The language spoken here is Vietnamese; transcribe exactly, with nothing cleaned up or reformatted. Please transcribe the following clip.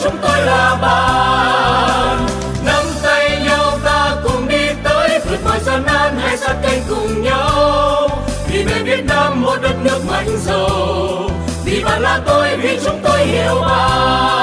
chúng tôi là bạn. Nắm tay nhau ta cùng đi tới, vượt mọi gian nan hãy sát cánh cùng nhau. Vì mẹ Việt Nam một đất nước mạnh giàu, vì bạn là tôi, vì chúng tôi hiểu bạn.